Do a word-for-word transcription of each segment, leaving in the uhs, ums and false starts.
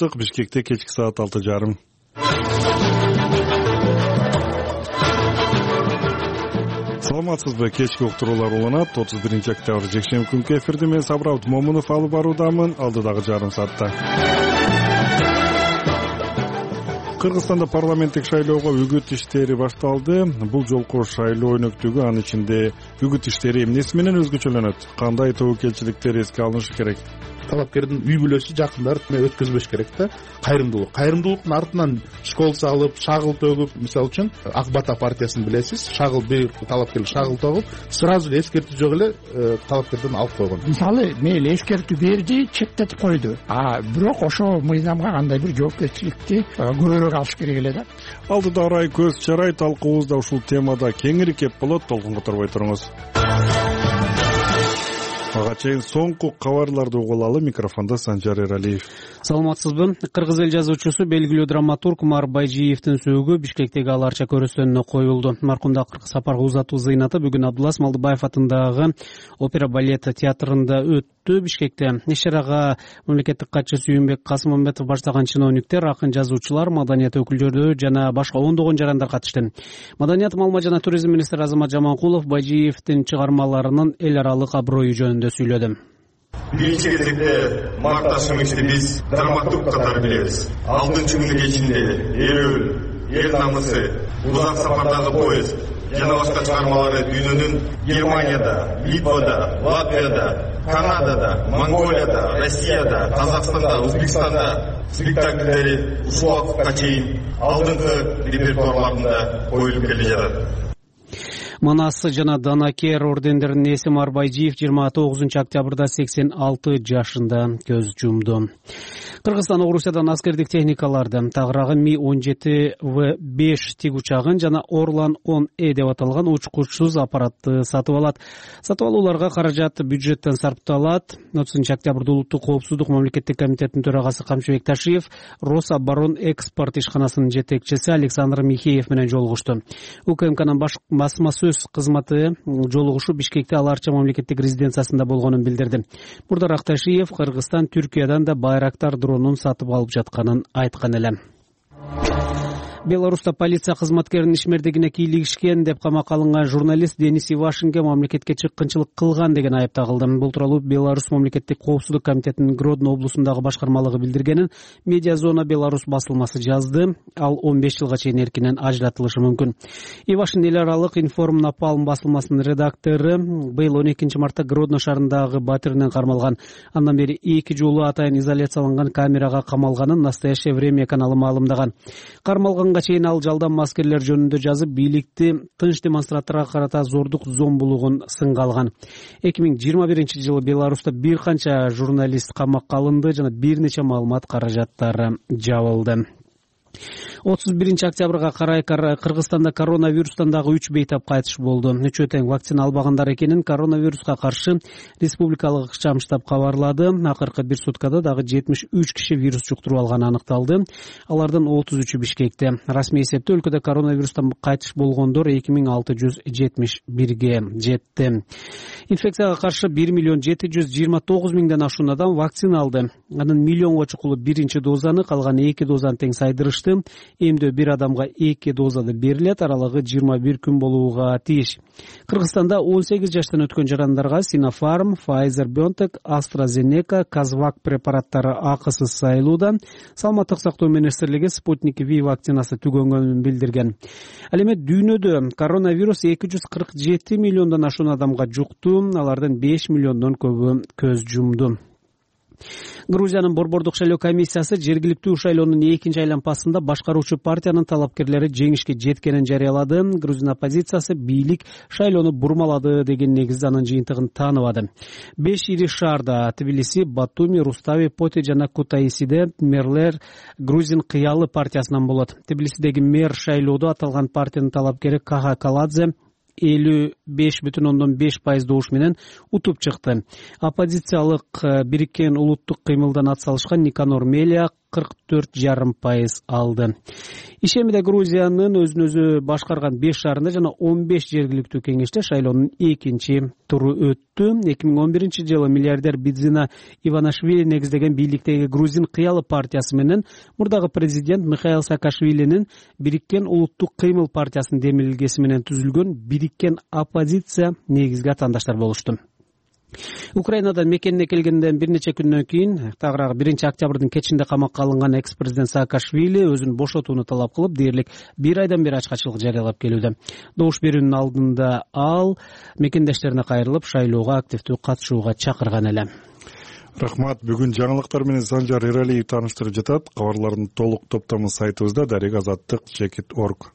алыштык. Бишкекте кечки саат алты жарым. Саламатсызбы? Кечки уктуруулар уланат. отуз биринчи октябрь жекшемби күнкү эфирде мен Сабыр Абдымомунов алып баруудамын. Алдыдагы жарым саатта Кыргызстанда парламенттик шайлоого үгүт иштери башталды. Бул жолку шайлоо өнөктүгү, анын ичинде үгүт иштери эмнеси менен өзгөчөлөнөт? Кандай тобокелчиликтер эске алынышы керек? Талапкердин үй бүлөсү, жакындары өткөзбөш керек да. Кайрымдуулук. Кайрымдуулуктун артынан школ салып, шагыл төгүп, мисалы үчүн Ак Бата партиясын билесиз, шагыл бир талапкер шагыл тогуп, сразу эле эскертүү жок эле талапкерден алып койгон. Мисалы, мейли эскертүү берди, четтетип койду. А бирок ошо мыйзамга кандай бир жоопкерчиликти көбүрөөк алыш керек эле да. Алдыда арай көз чарай талкуубузда ушул темада кеңири кеп болот. Толкун которбой туруңуз. Ага чейин соңку кабарларды угулалы. Микрофондо Санжар Эралиев. Саламатсызбы? Кыргыз эл жазуучусу, белгилүү драматург Умар Байжиевдин сөөгү Бишкектеги аларча көрөстөнүнө коюлду. Маркумда акыркы сапарга узатуу зыйнаты бүгүн Абдулас Малдыбаев атындагы опера балет театрында өттү. Бишкекте иш-чарага мамлекеттик катчы Сүйүнбек Касыммамбетов баштаган чиновниктер, акын, жазуучулар, маданият өкүлдөрү жана башка ондогон жарандар катышты. Маданият, маалымат жана туризм министри Азамат Жаманкулов Байжиевдин чыгармаларынын эл аралык аброю жөнүндө сүйлөдү. Биринчи кезекте Макташымычты биз драматург катары билебиз. Алтынчы күнү кечинде Эрүүл, эл намысы, Узак сапардагы поезд жана башка чыгармалары дүйнөнүн Германияда, Литвада, Латвияда, Канадада, Монголияда, Россияда, Казакстанда, Өзбекстанда спектакльдери ушул убакытка чейин алдыңкы репертуарларында коюлуп келе жатат. Манас жана Данакер ордендеринин ээси Умар Байжиев жыйырма тогузунчу октябрда сексен алты жашында көз жумду. Кыргызстан Орусиядан аскердик техникаларды, тагыраагы Ми он жети В беш тиг учагын жана Орлан он Э деп аталган учкучсуз аппаратты сатып алат. Сатып алууларга каражат бюджеттен сарпталат. отузунчу октябрда Улуттук коопсуздук мамлекеттик комитетинин төрагасы Камчыбек Ташиев Рособорон экспорт ишканасынын жетекчиси Александр Михеев менен жолугушту. УКМКнын басма сөз кызматы жолугушуу Бишкекте аларча мамлекеттик резиденциясында болгонун билдирди. Мурдараак Ташиев Кыргызстан Түркиядан да Байрактар дронун сатып алып жатканын айткан эле. Беларуста полиция кызматкеринин ишмердигине кийлигишкен деп камакка алынган журналист Денис Ивашинге мамлекетке чыккынчылык кылган деген айып тагылды. Бул тууралуу Беларусь мамлекеттик коопсуздук комитетинин Гродно облусундагы башкармалыгы билдиргенин Медиа Зона Беларусь басылмасы жазды. Ал он беш жылга чейин эркинен ажыратылышы мүмкүн. Ивашин эл аралык Информ Напалм басылмасынын редактору быйыл он экинчи мартта Гродно шаарындагы батиринен кармалган. Андан бери эки жолу атайын изоляцияланган камерага камалганын Настоящее время каналы маалымдаган. Кармалган чейин ал жалданма аскерлер жөнүндө жазып, бийликти тынч демонстранттарга карата зордук зомбулугун сынга алган. эки миң жыйырма биринчи жылы Беларуста бир канча журналист камакка алынды жана бир нече маалымат каражаттары жабылды. отуз биринчи октябрга карай Кыргызстанда коронавирустан дагы үч бейтап кайтыш болду. Үчөө тең вакцина албагандар экенин коронавируска каршы республикалык ыкчам штаб кабарлады. Акыркы бир суткада дагы жетимиш үч киши вирус жуктуруп алганы аныкталды. Алардын отуз үчү Бишкекте. Расмий эсепте өлкөдө коронавирустан кайтыш болгондор эки миң алты жүз жетимиш бирге жетти. Инфекцияга каршы бир миллион жети жүз жыйырма тогуз миңден ашуун адам вакцина алды. Анын миллионго чукулу биринчи дозаны, калган эки дозаны тең сайдырышты. Эмдөө бир адамга эки дозада берилет, аралыгы жыйырма бир күн болууга тийиш. Кыргызстанда он сегиз жаштан өткөн жарандарга Sinopharm, Pfizer-BioNTech, AstraZeneca, Казвак препараттары акысыз сайылууда. Саламаттык сактоо министрлиги Спутник V вакцинасы түгөнгөнүн билдирген. Ал эми дүйнөдө коронавирус эки жүз кырк жети миллиондон ашуун адамга жукту, алардын беш миллиондон көбү көз жумду. Грузиянын борбордук шайлоо комиссиясы жергиликтүү шайлоонун экинчи айланпасында башкаруучу партиянын талапкерлери жеңишке жеткенин жарыялады. Грузин оппозициясы бийлик шайлоону бурмалады деген негизде анын жыйынтыгын тааныбады. Беш ири шаарда Тбилиси, Батуми, Рустави, Поти жана Кутаисиде мэрлер Грузин кыялы партиясынан болот. Тбилисидеги мэр шайлоодо аталган партиянын талапкери Каха Каладзе элүү беш бүтүн ондон беш пайыз добуш менен утуп чыкты. Оппозициялык бириккен улуттук кыймылдан атсалышкан Никанор Мелия кырк төрт жарым пайыз алды. Ишемиде Грузиянын өзүн өзү башкарган беш шаарында жана он беш жергиликтүү кеңеште шайлоонун экинчи туру өттү. эки миң он биринчи жылы миллиардер Бидзина Иванашвили негиздеген бийликтеги Грузин кыялы партиясы менен мурдагы президент Михаил Саакашвилинин Бириккен улуттук кыймыл партиясынын демилгеси менен түзүлгөн бириккен оппозиция негизги атаандаштар болушту. Украинадан мекенине келгенден бир нече күндөн кийин тагыраагы биринчи октябрдын кечинде камакка алынган экс-президент Саакашвили өзүн бошотууну талап кылып, дээрлик бир айдан бери ачкачылык жарыялап келүүдө. Добуш берүүнүн алдында ал мекендештерине кайрылып, шайлоого активдүү катышууга чакырган эле. Рахмат. Бүгүн жаңылыктар менен Санжар Эралиев тааныштырып жатат. Кабарлардын толук топтамы сайтыбызда дарек азаттык чекит точка орг.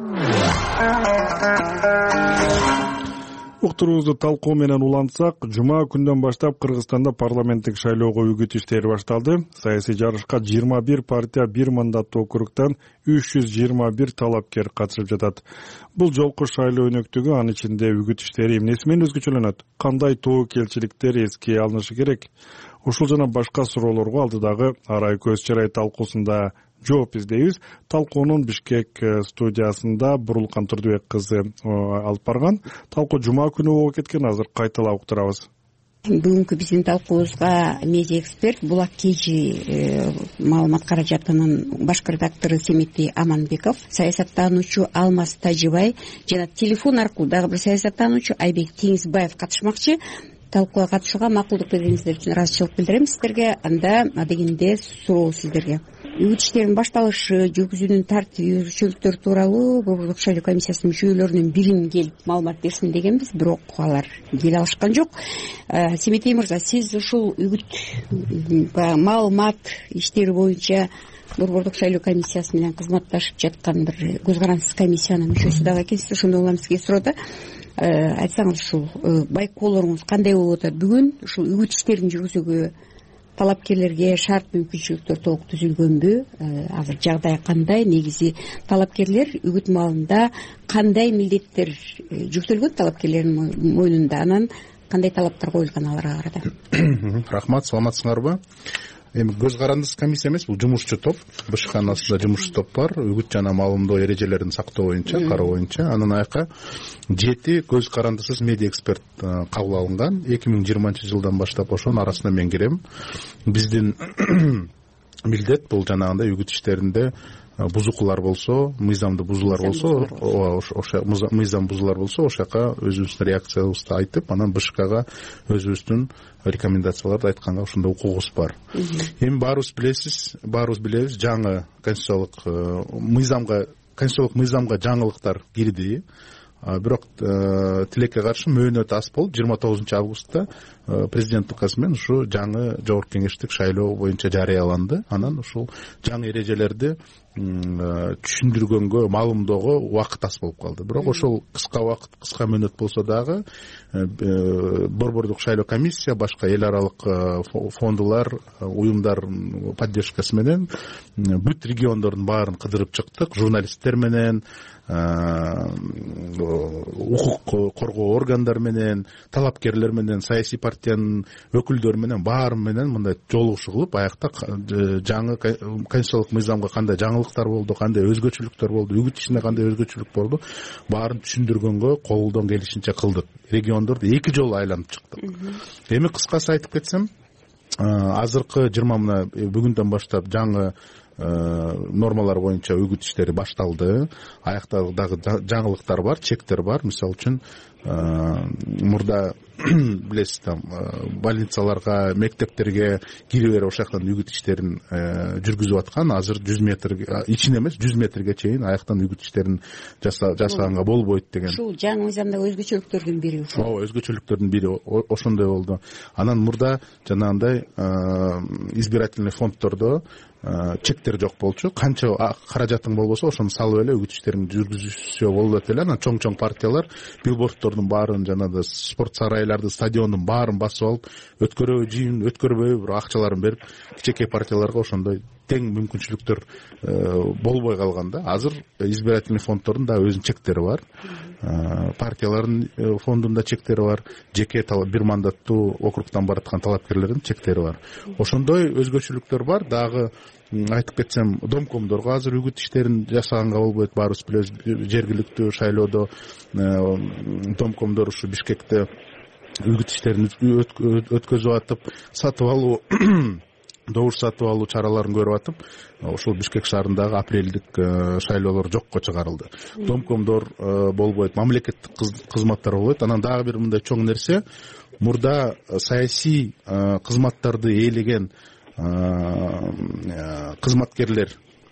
Уктуруубузду талкуу менен улантсак, жума күндөн баштап Кыргызстанда парламенттик шайлоого үгүт иштери башталды. Саясий жарышка жыйырма бир партия бир мандаттуу округтан үч жүз жыйырма бир талапкер катышып жатат. Бул жолку шайлоо өнөктүгү анын ичинде үгүт иштери эмнеси менен өзгөчөлөнөт? Кандай тобокелчиликтер эске алынышы керек? Ушул жана башка суроолорго алдыдагы арай көз чарай талкуусунда жооп издейбиз. Талкуунун Бишкек студиясында Бурулкан Турдубек кызы алып барган. Талкуу жума күнү болуп кеткен, азыр кайталап уктурабыз. Бүгүнкү биздин талкуубузга медиа эксперт Булак Кежи маалымат каражатынын башкы редактору Семетий Аманбеков, саясаттануучу Алмаз Тажибай жана телефон аркылуу дагы бир саясаттануучу Айбек Теңизбаев катышмакчы. Талкууга катышууга макулдук бергениңиздер үчүн ыраазычылык билдирем сиздерге. Анда адегенде суроо сиздерге. Үгүт иштеринин башталышы, жүргүзүүнүн тартиби, өзгөчөлүктөр тууралуу Борбордук шайлоо комиссиясынын мүчөлөрүнүн бирин келип маалымат берсин дегенбиз, бирок алар келе алышкан жок. Семетей мырза, сиз ушул үгүт маалымат иштери боюнча Борбордук шайлоо комиссиясы менен кызматташып жаткан бир көз карандысыз комиссиянын мүчөсү дагы экенсиз. Ошондой улам сизге суроодо айтсаңыз, ушул байкоолоруңуз кандай болуп атат? Бүгүн ушул үгүт иштерин жүргүзүүгө талапкерлерге шарт мүмкүнчүлүктөр толук түзүлгөнбү? Азыр жагдай кандай? Негизи талапкерлер үгүт маалында кандай милдеттер жүктөлгөн талапкерлердин мойнунда? Анан кандай талаптар коюлган аларга карата? Рахмат, саламатсыңарбы? Эми көз карандысыз комиссия эмес, бул жумушчу топ. БШКнын астында жумушчу топ бар. Үгүт жана маалымдоо эрежелерин сактоо боюнча, кароо боюнча. Анын аяка жети көз карандысыз медиа эксперт кабыл алынган. эки миң жыйырманчы жылдан баштап ошонун арасына мен кирем. Биздин милдет бул жанагындай үгүт иштеринде бузукулар болсо, мыйзамды бузуулар болсо, ошо мыйзам бузуулар болсо, ошол жака өзүбүздүн реакциябызды айтып, анан БШКга өзүбүздүн рекомендацияларды айтканга ошондой укугубуз бар. Эми баарыбыз билесиз, баарыбыз билебиз, жаңы конституциялык мыйзамга, конституциялык мыйзамга жаңылыктар кирди. Бирок тилекке каршы мөөнөт аз болуп, жыйырма тогузунчу августта президент указы менен ушу жаңы жогорку кеңештик шайлоо боюнча жарыяланды. Анан ушул жаңы эрежелерди түшүндүргөнгө, маалымдоого убакыт аз болуп калды. Бирок ошол кыска убакыт, кыска мөөнөт болсо дагы Борбордук шайлоо комиссия, башка эл аралык фондулар, уюмдар поддержкасы менен бүт региондордун баарын кыдырып чыктык. Журналисттер менен, укук коргоо органдар менен, талапкерлер менен, саясий партиянын өкүлдөрү менен, баары менен мындай жолугушуу кылып, аякта жаңы конституциялык мыйзамга кандай жаңылыктар болду, кандай өзгөчөлүктөр болду, үгүт ишинде кандай өзгөчөлүк болду, баарын түшүндүргөнгө колдон келишинче кылдык. Региондорду эки жолу айланып чыктык. Эми кыскасы айтып кетсем, азыркы жыйырма мына бүгүндөн баштап жаңы нормалар боюнча үгүт иштери башталды. Аякта дагы жаңылыктар бар, чектер бар. Мисалы үчүн мурда билесиз, там больницаларга, мектептерге кире берип ошол жактан үгүт иштерин жүргүзүп аткан. Азыр жүз метр ичине эмес, жүз метрге чейин аяктан үгүт иштерин жасаганга болбойт деген. Ушул жаңы мыйзамдагы өзгөчөлүктөрдүн бири ушул. Ооба, өзгөчөлүктөрдүн бири ошондой болду. Анан мурда жанагындай избирательный фонддордо чектер жок болчу. Канча каражатың болбосо ошону салып эле үгүт иштерин жүргүзүшсө болот эле. Анан чоң-чоң партиялар билборддордун баарын, жанагы спорт сарайларды, стадиондун баарын басып алып, өткөрөбү жыйын, өткөрбөйбү, бирок акчаларын берип, кичинекей партияларга ошондой тең мүмкүнчүлүктөр болбой калган да. Азыр избирательный фонддордун да өзүнүн чектери бар, партиялардын фондунда чектери бар, жеке бир мандаттуу округтан бараткан талапкерлердин чектери бар. Ошондой өзгөчөлүктөр бар. Дагы айтып кетсем, домкомдорго азыр үгүт иштерин жасаганга болбойт. Баарыбыз билебиз, жергиликтүү шайлоодо домкомдор ушу Бишкекте үгүт иштерин өткөзүп атып, сатып алуу добуш сатып алуу чараларын көрүп атып, ошол Бишкек шаарындагы апрелдик шайлоолор жокко чыгарылды. Домкомдор болбойт, мамлекеттик кызматтар болбойт. Анан дагы бир мындай чоң нерсе, мурда саясий кызматтарды ээлеген кызматкерлер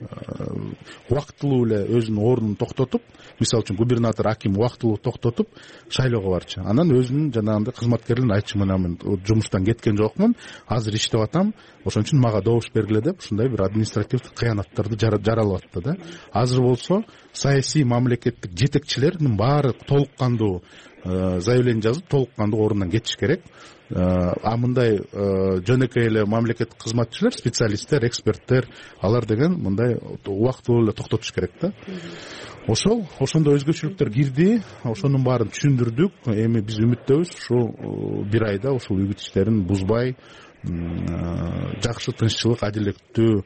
убактылуу эле өзүнүн ордун токтотуп, мисалы үчүн губернатор, аким убактылуу токтотуп шайлоого барчу. Анан өзүнүн жанагындай кызматкерлерин айтчу, мына мен жумуштан кеткен жокмун, азыр иштеп атам, ошон үчүн мага добуш бергиле деп ушундай бир административдик кыянаттарды жаралап атты да. Азыр болсо саясий мамлекеттик жетекчилердин баары толук кандуу заявление жазып, толук кандуу ордунан кетиш керек. А мындай жөнөкөй эле мамлекеттик кызматчылар, специалисттер, эксперттер, алар деген мындай убактылуу эле токтотуш керек да. Ошол ошондо өзгөчөлүктөр кирди, ошонун баарын түшүндүрдүк. Эми биз үмүттөбүз ушул бир айда ушул үгүт иштерин бузбай, жакшы, тынччылык, адилеттүү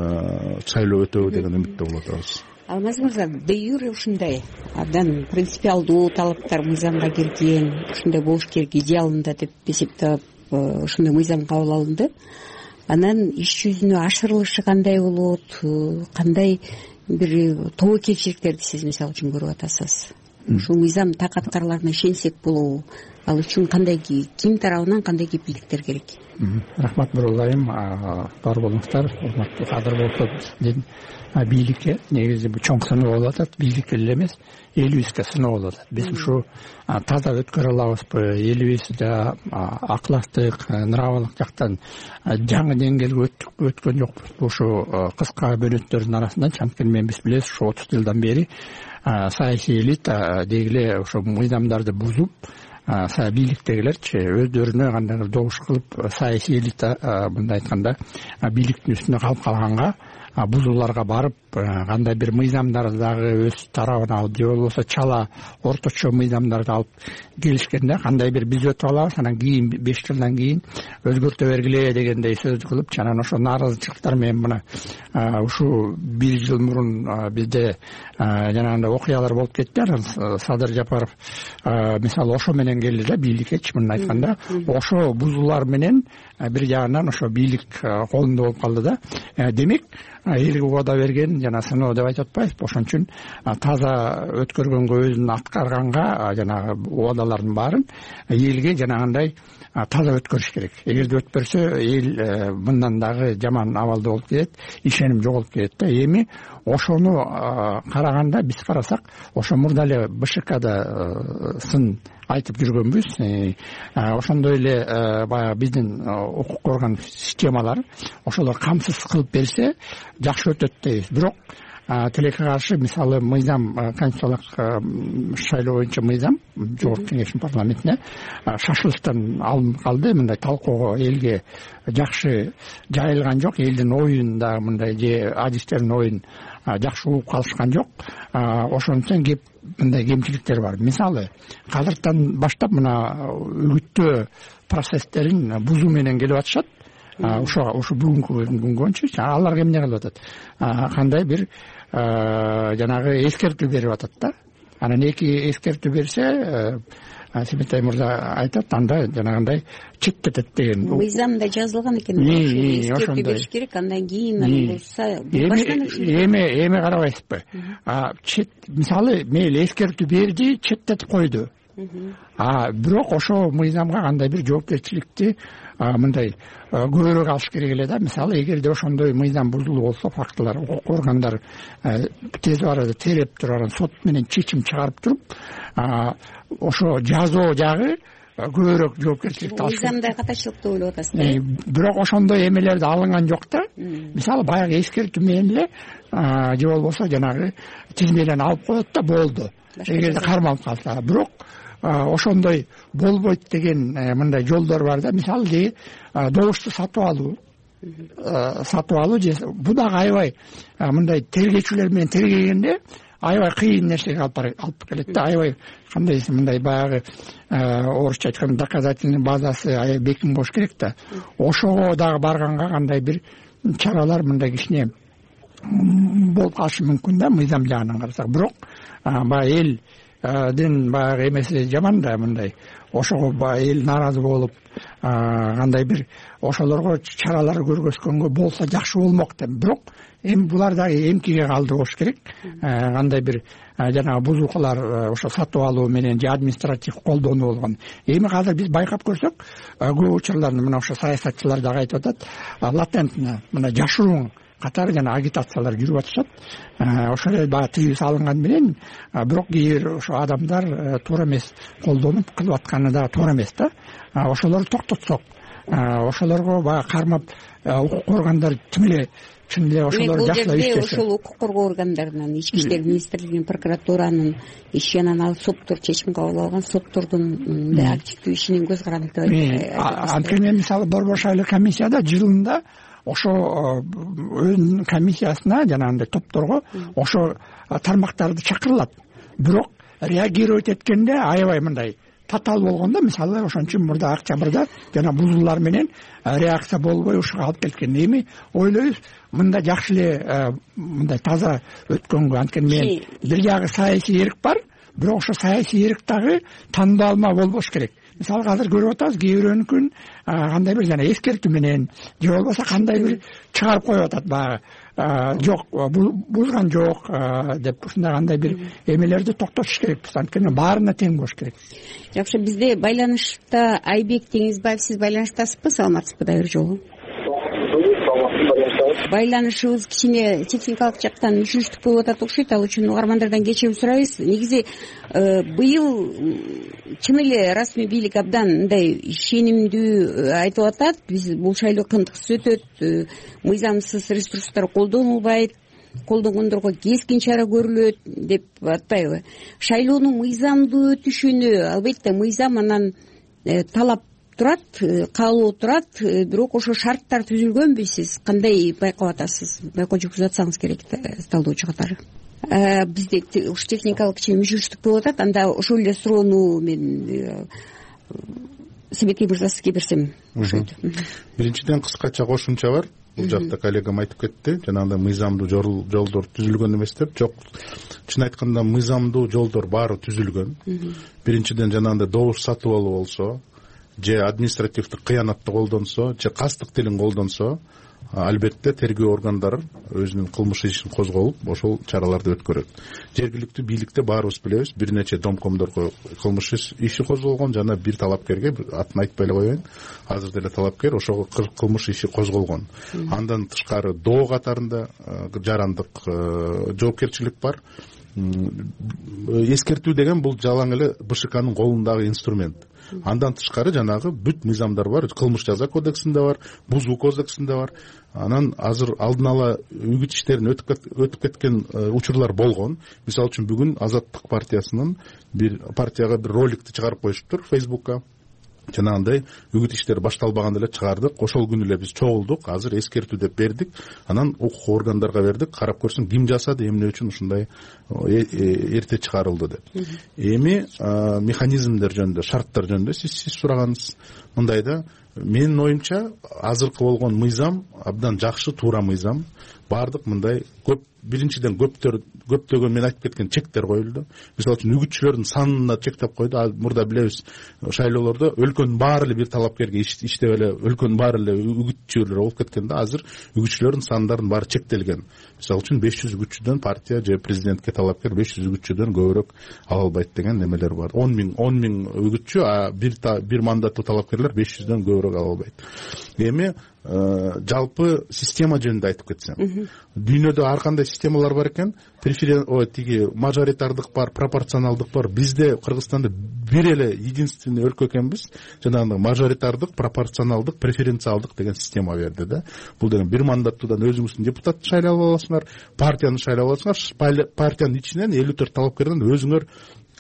шайлоо өтөбү деген үмүттө болуп атабыз. Алмаз мырза, де юре ушундай абдан принципиалдуу талаптар мыйзамга кирген, ушундай болуш керек идеалында деп эсептеп ушундай мыйзам кабыл алынды. Анан иш жүзүнө ашырылышы кандай болот, кандай бир тобокелчиликтерди сиз мисалы үчүн көрүп атасыз? Ушул мыйзам так аткарыларына ишенсек болобу? Ал үчүн кандай, ким тарабынан кандай кепилдиктер керек? Рахмат Нуруллайым, бар болуңуздар, урматтуу кадыр болуп бийликке негизи бул чоң сыноо болуп атат, бийликке эле эмес, элибизге сыноо болуп атат. Биз ушу таза өткөрө алабызбы, элибизде аклаштык, нравалык жактан жаңы деңгээлге өткөн жокпуз. Ушу кыска бөлөттөрдүн арасында чанткени мен биз билебиз, ушу отуз жылдан бери саясий элита дегиле ошо мыйзамдарды бузуп, бийликтегилерчи өздөрүнө кандайдыр добуш кылып, саясий элита мындай айтканда бийликтин үстүнө калып калганга, бузууларга барып, кандай бир мыйзамдарды дагы өз тарабына алып, же болбосо чала орточо мыйзамдарды алып келишкенде, кандай бир биз өтүп алабыз, анан кийин беш жылдан кийин өзгөртө бергиле дегендей сөз кылып, анан ошо нааразычылыктар менен мына ушу бир жыл мурун бизде жанагындай окуялар болуп кетти. Анан Садыр Жапаров мисалы ошо менен келди да бийликкечи, мындай айтканда, ошо бузуулар менен бир жагынан ошо бийлик колунда болуп калды да. Демек, элге убада берген жана сыноо деп айтып атпайбызбы? Ошон үчүн таза өткөргөнгө, өзүн аткарганга жанагы убадалардын баарын элге жанагындай таза өткөрүш керек. Эгерде өтпөрсө, эл мындан дагы жаман абалда болуп кетет, ишеним жоголуп кетет да. Эми ошону караганда, биз карасак, ошо мурда эле БШКда сын айтып жүргөнбүз. Ошондой эле баягы биздин укук орган системалары ошолор камсыз кылып берсе жакшы өтөт дейбиз. Бирок тилекке каршы, мисалы мыйзам, конституциялык шайлоо боюнча мыйзам жогорку кеңештин парламентине шашылыштан алынып калды. Мындай талкуого элге жакшы жайылган жок, элдин оюн да мындай же адистердин оюн жакшы угуп калышкан жок. Ошондуктан кеп мындай кемчиликтер бар. Мисалы, казыртан баштап мына үгүттөө процесстерин бузуу менен келип атышат. Ошо ошо бүгүнкү күнгөнчү аларга эмне кылып атат? Кандай бир жанагы эскертүү берип атат да. Анан эки эскертүү берсе, Семетай мырза айтат, анда жанагындай четтетет деген. Мыйзамда жазылган экен. Эскертүү бериш керек, андан кийин болса, эми эми карабайсызбы? Мисалы, мейли эскертүү берди, четтетип койду. А бирок ошо мыйзамга кандай бир жоопкерчиликти мындай көбүрөөк алыш керек эле да. Мисалы, эгерде ошондой мыйзам бузулуу болсо, фактылар, укук органдар тез арада тереп туруп, сот менен чечим чыгарып туруп, ошо жазоо жагы көбүрөөк жоопкерчиликти алыш керек. Мыйзамда катачылык деп ойлоп атасыз. Бирок ошондой эмелерди алынган жок да. Мисалы, баягы эскертүү менен эле же болбосо жанагы тизмеден алып коет да, болду. Эгерде кармалып калса. Бирок ошондой болбойт деген мындай жолдор бар да. Мисалы, добушту сатып алуу. сатып алуу же бул дагы аябай мындай тергөөчүлөр менен тергегенде аябай кыйын нерсеге алып келет да. аябай кандай мындай баягы орусча айтканда доказательный базасы аябай бекем болуш керек да. ошого дагы барганга кандай бир чаралар мындай кичине болуп калышы мүмкүн да мыйзам жагынан карасак. Бирок баягы элдин баягы эмеси жаман да, мындай ошого баягы эл нааразы болуп кандай бир ошолорго чаралар көргөзгөнгө болсо жакшы болмок деп. Бирок эми булар дагы эмкиге калды болуш керек. Кандай бир жанагы бузукулар ошо сатып алуу менен же административ колдонуу болгон. Эми азыр биз байкап көрсөк, көп учурларда мына ошо саясатчылар дагы айтып атат, латентно мына жашыруун катары жана агитациялар жүрүп атышат. Ошол эле баягы тыюу салынган менен, бирок кээ бир ошо адамдар туура эмес колдонуп кылып атканы да туура эмес да. Ошолорду токтотсок, ошолорго баягы кармап укук органдар чын эле чын эле ошолор жакшылап иштесе. Ошол укук коргоо органдарынан, ички иштер министрлигинин, прокуратуранын иши анан ал соттор чечим кабыл алган, соттордун активдүү ишинин көз каранды деп айтат. Анткени мисалы Борбор шайлоо комиссияда жылында ошо өзүнүн комиссиясына жанагындай топторго ошо тармактарды чакырылат. Бирок реагировать эткенде аябай мындай татаал болгондо, мисалы ошон үчүн мурда Октябрда жана бузуулар менен реакция болбой ушуга алып келген. Эми ойлойбуз мында жакшы эле мындай таза өткөнгө. Анткени мен бир жагы саясий эрк бар, бирок ошо саясий эрк дагы тандалма болбош керек. Мисалы азыр көрүп атабыз, кээ бирөөнүкүн кандай бир жана эскертүү менен же болбосо кандай бир чыгарып коюп атат, баягы жок бузган жок деп ушундай кандай бир эмелерди токтотуш керекпиз. Анткени баарына тең болуш керек. Жакшы, бизде байланышта Айбек Теңизбаев, сиз байланыштасызбы? Саламатсызбы да бир жолу? Байланышыбыз кичине техникалык жактан мүшүрүштүк болуп атат окшойт, ал үчүн угармандардан кечирим сурайбыз. Негизи быйыл чын эле расмий бийлик абдан мындай ишенимдүү айтып атат, биз бул шайлоо кындыксыз өтөт, мыйзамсыз ресурстар колдонулбайт, колдонгондорго кескин чара көрүлөт деп атпайбы? Шайлоонун мыйзамдуу өтүшүнө албетте мыйзам анан талап турат, каалоо турат, бирок ошо шарттар түзүлгөнбү? Сиз кандай байкап атасыз? Байкоо жүргүзүп атсаңыз керек талдоочу катары. Бизде уш техникалык кичине мүшүрүштүк болуп атат. Анда ошол эле суроону мен Себеки мырза сизге берсем окшойт. Биринчиден кыскача кошумча бар. Бул жакта коллегам айтып кетти. Жанагындай мыйзамдуу жолдор түзүлгөн эмес деп. Жок. Чын айтканда мыйзамдуу жолдор баары түзүлгөн. Биринчиден жанагындай добуш сатып алуу болсо, же административдик кыянатты колдонсо, же кастык тилин колдонсо, албетте тергөө органдары өзүнүн кылмыш ишин козголуп, ошол чараларды өткөрөт. Жергиликтүү бийликте баарыбыз билебиз, бир нече домкомдорго кылмыш иши козголгон, жана бир талапкерге, атын айтпай эле коеюн, азыр деле талапкер ошого кылмыш иши козголгон. Андан тышкары доо катарында жарандык жоопкерчилик бар. Эскертүү деген бул жалаң эле БШКнын колундагы инструмент. Андан тышкары жанагы бүт мыйзамдар бар, кылмыш жаза кодексинде бар, бузуу кодексинде бар. Анан азыр алдын ала үгүт иштерин өтүп кеткен учурлар болгон. Мисалы үчүн бүгүн Азаттык партиясынын бир партияга бир роликти чыгарып коюшуптур Facebook'ка. Жанагындай үгүт иштери башталбаганда эле чыгардык. Ошол күнү эле биз чогулдук, азыр эскертүү деп бердик. Анан укук органдарга бердик. Карап көрсүң ким жасады, эмне үчүн ушундай эрте чыгарылды деп. Эми механизмдер жөнүндө, шарттар жөнүндө сиз сиз сураганыңыз мындай да, менин оюмча азыркы болгон мыйзам абдан жакшы, туура мыйзам. Бардык мындай көп, биринчиден көптөр көптөгөн мен айтып кеткен чектер коюлду. Мисалы үчүн үгүтчүлөрдүн санына чектеп койду. Мурда билебиз, шайлоолордо өлкөнүн баары эле бир талапкерге иштеп эле өлкөнүн баары эле үгүтчүлөр болуп кеткенде, азыр үгүтчүлөрдүн сандарын баары чектелген. Мисалы үчүн беш жүз үгүтчүдөн партия же президентке талапкер беш жүз үгүтчүдөн көбүрөөк ала албайт деген немелер бар. он миң он миң үгүтчү, а бир бир мандаттуу талапкерлер беш жүздөн көбүрөөк ала албайт. Эми жалпы система жөнүндө айтып кетсем, дүйнөдө ар кандай системалар бар экен. Преферен ой тиги мажоритардык бар, пропорционалдык бар. Бизде Кыргызстанда бир эле единственный өлкө экенбиз. Жанагы мажоритардык, пропорционалдык, преференциалдык деген система берди да. Бул деген бир мандаттуудан өзүңүздүн депутатты шайлап аласыңар, партияны шайлап аласыңар, партиянын ичинен элүү төрт талапкерден өзүңөр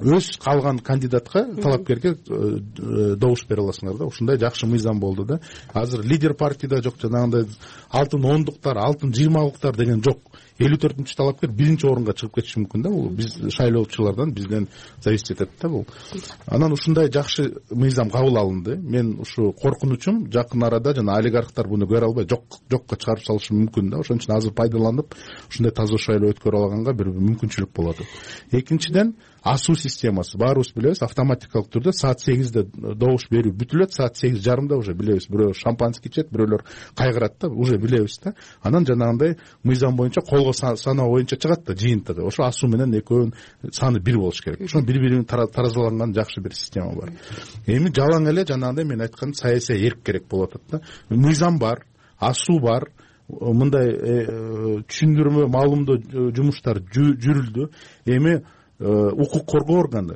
өз калган кандидатка талапкерге добуш бере аласыңар да. Ушундай жакшы мыйзам болду да. Азыр лидер партияда жок, жанагындай алтын ондуктар, алтын жыйырмалыктар деген жок. элүү төртүнчү талапкер биринчи орунга чыгып кетиши мүмкүн да. Бул биз шайлоочулардан, бизден зависит этет да бул. Анан ушундай жакшы мыйзам кабыл алынды. Мен ушу коркунучум жакын арада жана олигархтар буну көрө албай жок жокко чыгарып салышы мүмкүн да. Ошон үчүн азыр пайдаланып ушундай таза шайлоо өткөрө алаганга бир мүмкүнчүлүк болот. Экинчиден, асуу системасы. Баарыбыз билебиз, автоматикалык түрдө саат сегизде добуш берүү бүтүлөт, саат сегиз жарымда уже билебиз, бирөө шампанский ичет, бирөөлөр кайгырат да, уже билебиз да. Анан жанагындай мыйзам боюнча колго саноо боюнча чыгат да жыйынтыгы. Ошо асуу менен экөөнүн саны бир болуш керек. Ошо бири-бирин таразаланган жакшы бир система бар. Эми жалаң эле жанагындай мен айткан саясий эрк керек болуп атат да. Мыйзам бар, асуу бар, мындай түшүндүрмө, маалымдоо жумуштар жүрүлдү. Эми укук коргоо органы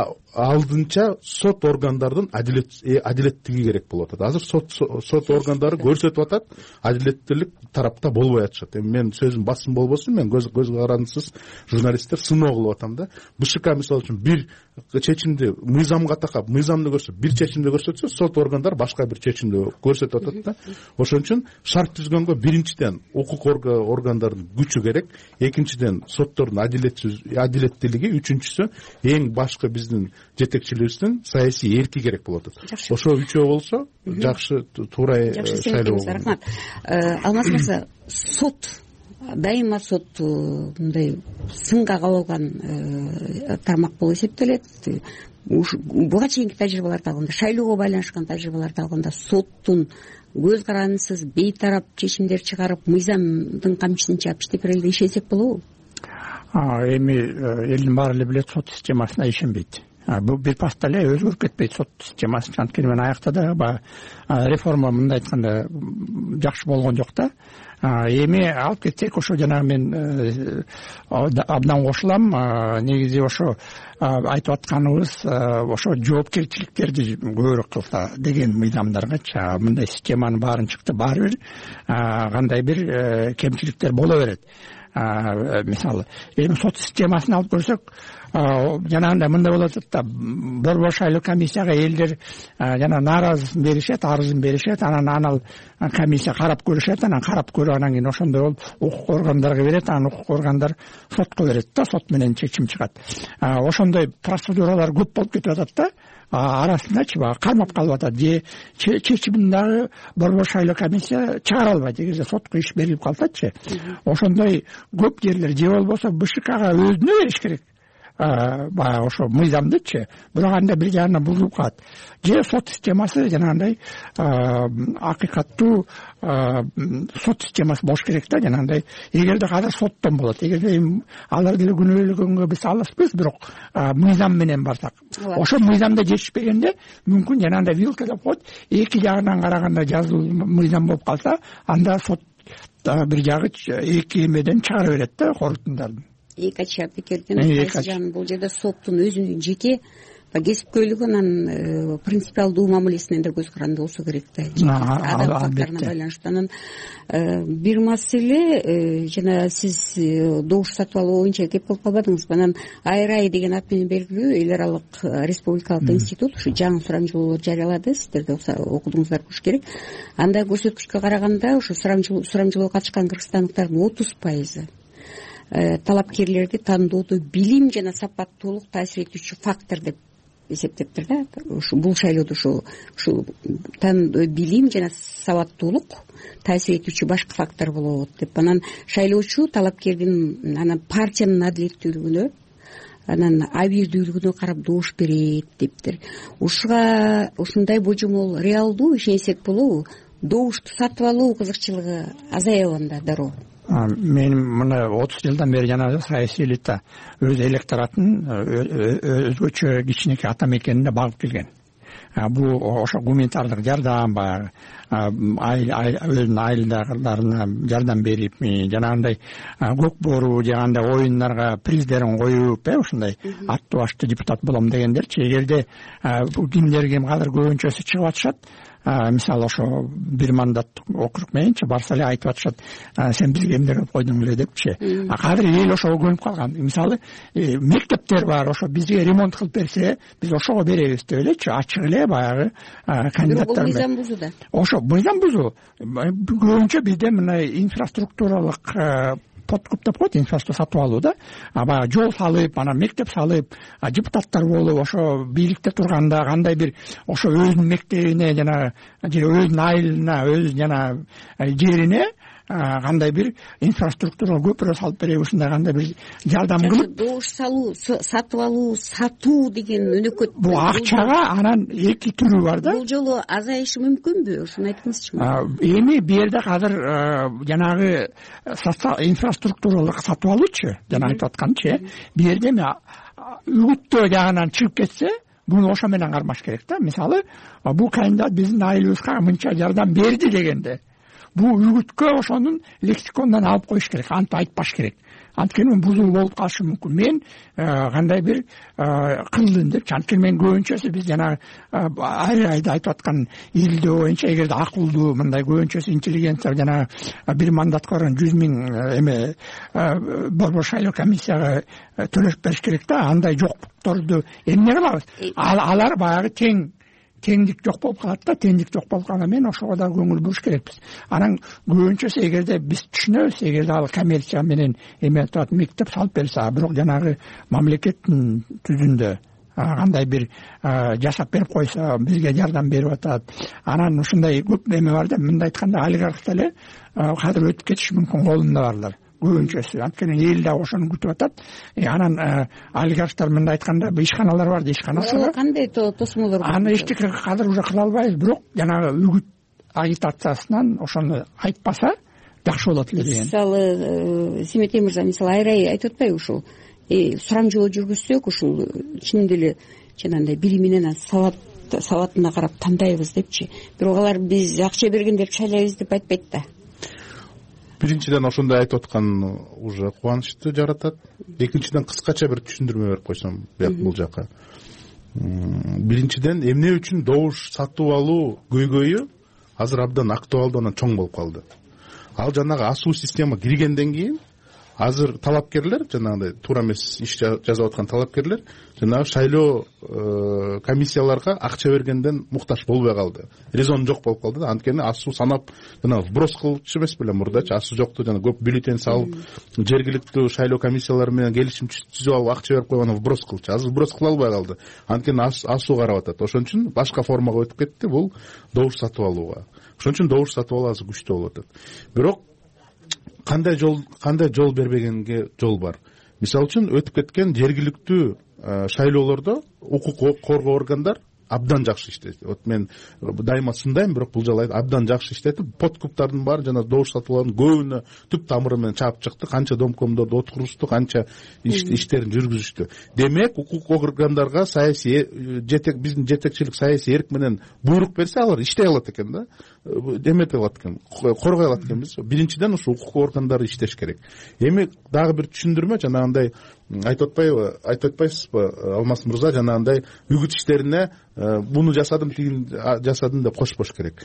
алдынча сот органдардын адилеттиги керек болуп атат. Азыр сот сот органдары көрсөтүп атат, адилеттүүлүк тарапта болбой атышат. Эми мен сөзүм басым болбосун, мен көз көз карандысыз журналисттер сыноо кылып атам да. БШК мисалы үчүн бир чечимди мыйзамга такап, мыйзамды көрсөтүп, бир чечимди көрсөтсө, сот органдар башка бир чечимди көрсөтүп атат да. Ошон үчүн шарт түзгөнгө биринчиден укук органдардын күчү керек, экинчиден соттордун адилеттүүлүгү, үчүнчүсү эң башкы биздин жетекчилибиздин саясий эрки керек болот. Ошо үчөө болсо жакшы туура шайлоо болот. Рахмат. Алмаз мырза, сот дайыма сот мындай сынга кабылган тармак болуп эсептелет. Буга чейинки тажрыйбаларды алганда, шайлоого байланышкан тажрыйбаларды алганда, соттун көз карандысыз бейтарап чечимдер чыгарып, мыйзамдын камчысын чаап иштеп берели ишенсек болобу? Эми элдин баары эле билет, сот системасына ишенбейт. Бул бир паста эле өзгөрүп кетпейт сот системасы. Анткени мен аякта да реформа мындай айтканда жакшы болгон жок да. Эми алып кетсек, ошо жанагы мен абдан кошулам. Негизи ошо айтып атканыбыз ошо жоопкерчиликтерди көбүрөөк кылса деген мыйзамдаргачы. Мындай системанын баарын чыкты, баары бир кандай бир кемчиликтер боло берет. Мисалы, эми сот системасын алып көрсөк, жанагындай мындай болот да, борбор шайлоо комиссияга элдер жана нааразысын беришет, арызын беришет, анан анал комиссия карап көрүшөт, анан карап көрүп, анан кийин ошондой болуп укук органдарга берет, анан укук органдар сотко берет да, сот менен чечим чыгат. Ошондой процедуралар көп болуп кетип атат да. Арасындачы баягы кармап калып атат, же чечимин дагы борбор шайлоо комиссия чыгара албайт, эгерде сотко иш берилип калсачы. Ошондой көп жерлер же болбосо БШКга өзүнө бериш керек. Баягы ошо мыйзамдычы, бирок анда бир жагынан бузулуп калат. Же сот системасы жанагындай акыйкаттуу сот системасы болуш керек да, жанагындай. Эгерде азыр соттон болот, эгерде алар деле күнөөлөгөнгө биз алышпыз, бирок мыйзам менен барсак, ошо мыйзамда жетишпегенде мүмкүн жанагындай вилка деп коет, эки жагынан караганда жазылуу мыйзам болуп калса, анда сот бир жагы эки эмеден чыгара берет да, корутундардын. Эки ачап экен, бул жерде соттун өзүнүн жеке кесипкөйлүгү, анан принципиалдуу мамилесинен да көз каранды болсо керек да. Адам факторуна байланыштуу. Анан бир маселе, жана сиз добуш сатып алуу боюнча кеп кылып калбадыңыз. Анан Айрай деген ат менен белгилүү эл аралык республикалык институт ушу жаңы сурамжылоолор жарыялады, сиздерге окудуңуздар болуш керек. Анда көрсөткүчкө караганда ушу сурамжылоого катышкан кыргызстандыктардын отуз пайызы талапкерлерди тандоодо билим жана сапаттуулук таасир этүүчү фактор деп эсептептир да. Ушу бул шайлоодо ушу ушу билим жана сабаттуулук таасир этүүчү башкы фактор болот деп. Анан шайлоочу талапкердин анан партиянын адилеттүүлүгүнө, анан абийирдүүлүгүнө карап добуш берет дептир. Ушуга ушундай божомол реалдуу ишенсек болобу? Добушту сатып алуу кызыкчылыгы азаябы анда дароо? Мен мына отуз жылдан бери жанагы саясий элита өз электоратын өзгөчө кичинекей ата мекенине багып келген. Бул ошо гуманитардык жардам, баягы өзүнүн айылдагыларына жардам берип, жанагындай көк боору жаганда оюндарга приздерин коюп, ушундай аттуу башты депутат болом дегендерчи. Эгерде кимдер ким азыр көбүнчөсү чыгып атышат, мисалы ошо бир мандаттык округ мененчи барса эле айтып атышат, сен бизге эмне кылып койдуң эле депчи. Азыр эл ошого көнүп калган. Мисалы мектептер бар, ошо бизге ремонт кылып берсе, биз ошого беребиз деп элечи, ачык эле баягы кандидаттар. Бирок мыйзам бузуу да. Ошо мыйзам бузуу. Көбүнчө бизде мына инфраструктуралык подкуп деп коет, инфраструктура сатып алуу да. Баягы жол салып, анан мектеп салып, депутаттар болуп, ошо бийликте турганда кандай бир ошо өзүнүн мектебине жана өзүнүн айылына, өз жана жерине кандай бир инфраструктура көпүрө салып береби, ушундай кандай бир жардам кылып. Добуш салуу, сатып алуу, сатуу деген өнөкөт. Бул акчага анан эки түрү бар да. Бул жолу азайышы мүмкүнбү? Ошону айткыңызчы. Эми бу жерде азыр жанагы инфраструктуралык сатып алуучу, жана айтып атканчы, бу жерде эми үгүттөө жагынан чыгып кетсе, буну ошо менен кармаш керек да. Мисалы, бул кандидат биздин айылыбызга мынча жардам берди дегенде, бул үгүткө ошонун лексиконунан алып коюш керек, антип айтпаш керек. Анткени бузуу болуп калышы мүмкүн. Мен кандай бир кылдым депчи. Анткени мен көбүнчөсү биз жана ар айда айтып аткан илдөө боюнча, эгерде акылдуу мындай көбүнчөсү интеллигенция жана бир мандатка барган жүз миң эме борбор шайлоо комиссияга төлөп бериш керек да. Андай жоктукторду эмне кылабыз? Алар баягы тең теңдик жок болуп калат да. Теңдик жок болуп калганда мен ошого да көңүл буруш керекпиз. Анан көбүнчөсү эгерде биз түшүнөбүз, эгерде ал коммерция менен эме турат мектеп салып берсе, бирок жанагы мамлекеттин түзүндө кандай бир жашап берип койсо, бизге жардам берип атат. Анан ушундай көп эме бар да. Мындай айтканда олигарх деле кадыр өтүп кетиш мүмкүн, колунда барлар көбүнчөсү. Анткени эл да ошону күтүп атат. Анан олигархтар мындай айтканда ишканалар бар да, ишканасы кандай тосмолор бар? Аны эчтеке кадыр уже кыла албайбыз, бирок жанагы үгүт агитациясынан ошону айтпаса жакшы болот эле деген. Мисалы, Семетей мырза, мисалы айрай айтып атпайбы ушул сурамжылоо жүргүзсөк, ушул чынында эле жанагындай билиминен сабат сабатына карап тандайбыз депчи. Бирок алар биз акча бергендерди шайлайбыз деп айтпайт да. Биринчиден ошондой айтып аткан уже кубанычты жаратат. Экинчиден кыскача бир түшүндүрмө берип койсом бул жака. Биринчиден эмне үчүн добуш сатып алуу көйгөйү азыр абдан актуалдуу, анан чоң болуп калды. Ал жанагы асуу система киргенден кийин азыр талапкерлер, жанагындай туура эмес иш жазып аткан талапкерлер жанагы шайлоо комиссияларга акча бергенден муктаж болбой калды. Резон жок болуп калды да. Анткени асуу санап жанагы вброс кылчу эмес беле мурдачы, асуу жокту жана көп бюллетень салып, жергиликтүү шайлоо комиссиялары менен келишим түзүп алып акча берип койгон вброс кылчу. Азыр вброс кыла албай калды. Анткени асуу карап атат. Ошон үчүн башка формага өтүп кетти бул добуш сатып алууга. Ошон үчүн добуш сатып алуу азыр күчтүү болуп атат. Бирок кандай жол кандай жол бербегенге жол бар. Мисалы үчүн өтүп кеткен жергиликтүү шайлоолордо укук коргоо органдар абдан жакшы иштеди. Вот мен дайыма сындайм, бирок бул жолу абдан жакшы иштетип, подкуптардын баары жана добуш сатуулардын көбүнө түп тамыры менен чаап чыкты. Канча домкомдорду отургузду, канча иштерин жүргүзүштү. Демек, укук органдарга саясий жетек биздин жетекчилик саясий эрк менен буйрук берсе, алар иштей алат экен да. Демете алат экен, коргой алат экенбиз. Биринчиден ушу укук органдары иштеш керек. Эми дагы бир түшүндүрмө, жанагындай айтып атпайбы, айтып атпайсызбы, Алмаз мырза, жанагындай үгүт иштерине буну жасадым, тигин жасадым деп кошпош керек.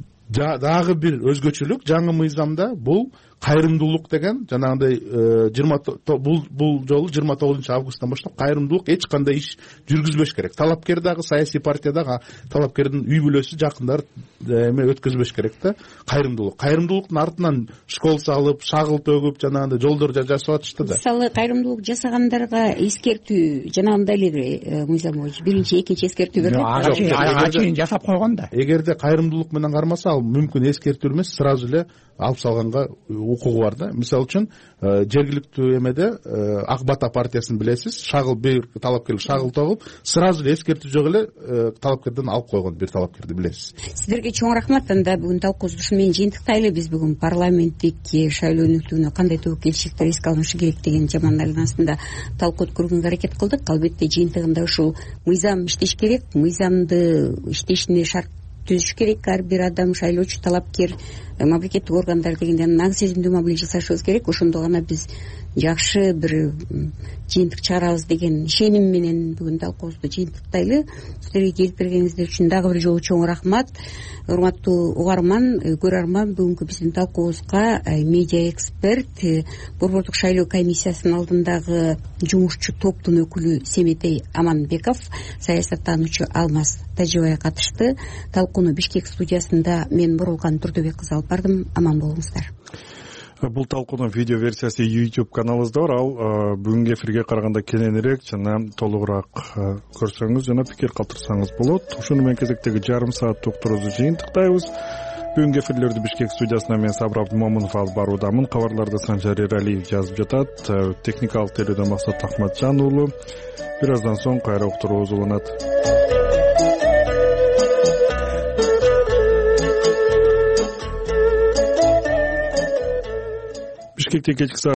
Дагы бир өзгөчөлүк жаңы мыйзамда бул кайрымдуулук деген жанагындай жыйырма бул бул жолу жыйырма тогузунчу августтан баштап кайрымдуулук эч кандай иш жүргүзбөш керек. Талапкер дагы, саясий партия дагы талапкердин үй бүлөсү, жакындары эме өткөзбөш керек да. Кайрымдуулук. Кайрымдуулуктун артынан школ салып, шагыл төгүп, жанагындай жолдор жасап атышты да. Мисалы, кайрымдуулук жасагандарга эскертүү жанагындай эле мыйзам боюнча биринчи, экинчи эскертүү берилет. Ачыйын жасап койгон да. Эгерде кайрымдуулук менен кармаса, ал мүмкүн эскертүү эмес, сразу эле алып салганга укугу бар да. Мисалы үчүн жергиликтүү эмеде Ак Бата партиясын билесиз, шагыл бир талапкер шагыл тогуп, сразу эле эскертүү жок эле талапкерден алып койгон бир талапкерди билесиз. Сиздерге чоң рахмат. Анда бүгүн талкуубузду ушу менен жыйынтыктайлы. Биз бүгүн парламенттик шайлоо өнүктүүнү кандай тобокелчиликтер эске алынышы керек деген жаман айланасында талкуу өткөргөнгө аракет кылдык. Албетте жыйынтыгында ушул мыйзам иштеш керек, мыйзамды иштешине шарт түзүш керек. Ар бир адам, шайлоочу, талапкер мамлекеттик органдар дегенде наң сезимдүү мамиле жасашыбыз керек. Ошондо гана биз жакшы бир жыйынтык чыгарабыз деген ишеним менен бүгүн талкуубузду жыйынтыктайлы. Силерге келип бергениңиздер үчүн дагы бир жолу чоң рахмат. Урматтуу угарман, көрөрман, бүгүнкү биздин талкуубузга медиа эксперт, Борбордук шайлоо комиссиясынын алдындагы жумушчу топтун өкүлү Семетей Аманбеков, саясаттануучу Алмаз Тажибай катышты. Талкууну Бишкек студиясында мен Бурулган Турдубек кызы алып бардым. Аман болуңуздар. Бул талкуунун видео версиясы YouTube каналыбызда бар. Ал бүгүнкү эфирге караганда кененирээк жана толугураак көрсөңүз жана пикир калтырсаңыз болот. Ушуну менен кезектеги жарым саат уктуруубузду жыйынтыктайбыз. Бүгүнкү эфирлерди Бишкек студиясынан мен Сабыр Абдымомунов алып баруудамын. Кабарларды Санжар Эралиев жазып жатат. Техникалык тейлөөдөн Максат Ахматжан уулу. Бир аздан соң кайра уктуруубуз уланат. Бишкекте кечки